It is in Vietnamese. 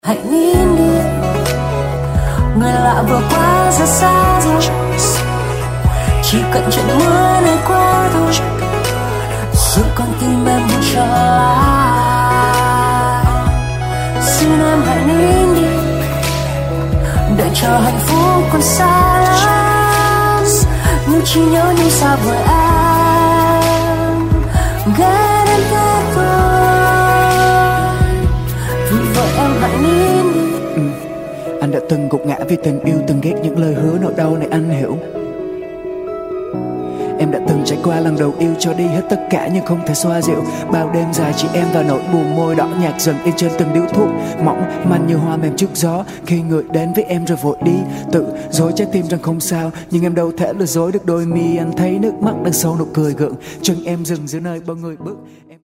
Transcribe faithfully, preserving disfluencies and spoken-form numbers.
Hãy nín đi, người lạ vừa qua rất xa rồi. Chỉ cần trận mưa này qua thôi, rồi con tim em muốn trở lại. Xin em hãy nín đi, đợi chờ hạnh phúc còn xa lắm. Nhưng chỉ nhớ những xa vời em, ghé đến ghé thôi. Vì vậy em hãy nín đi. ừ. Anh đã từng gục ngã vì tình yêu, từng ghét những lời hứa nỗi đau này anh hiểu. Em đã từng trải qua lần đầu yêu, cho đi hết tất cả nhưng không thể xoa dịu. Bao đêm dài chỉ em và nỗi buồn môi đỏ nhạt dần in trên từng điếu thuốc mỏng manh như hoa mềm trước gió. Khi người đến với em rồi vội đi, tự dối trái tim rằng không sao, nhưng em đâu thể lừa dối được đôi mi. Anh thấy nước mắt đằng sau nụ cười gượng, chân em dừng giữa nơi bao người bước.